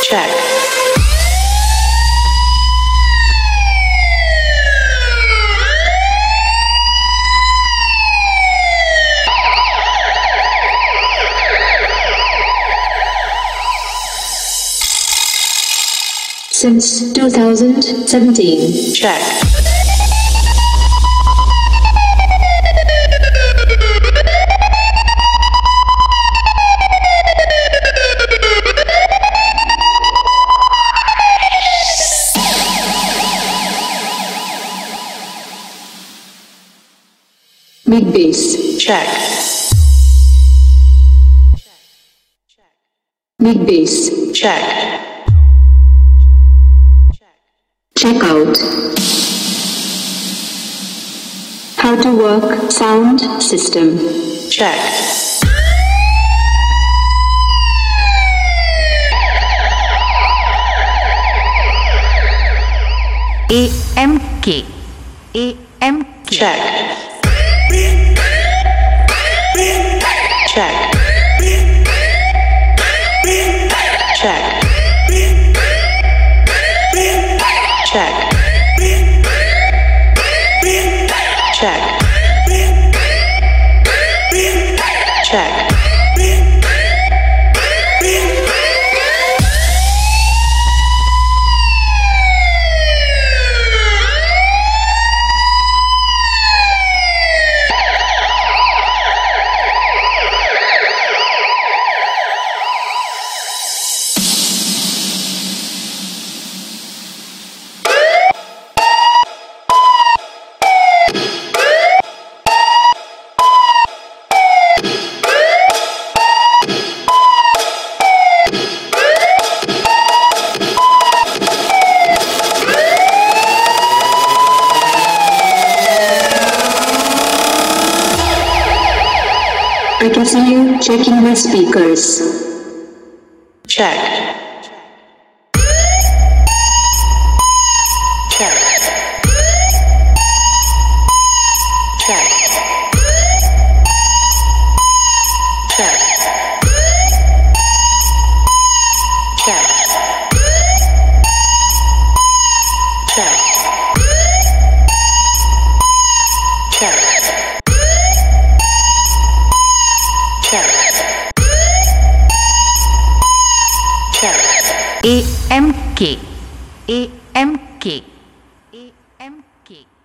Check. Since 2017. Check. Big bass. Check. Big bass. Check. Check out how to work sound system. Check. AMK. AMK. Check. Check. Check. Check. Check. Check. I can see you checking the speakers. Check. Check. Check. Check. Check. Check. Check. Check. Check. AMK. AMK. AMK.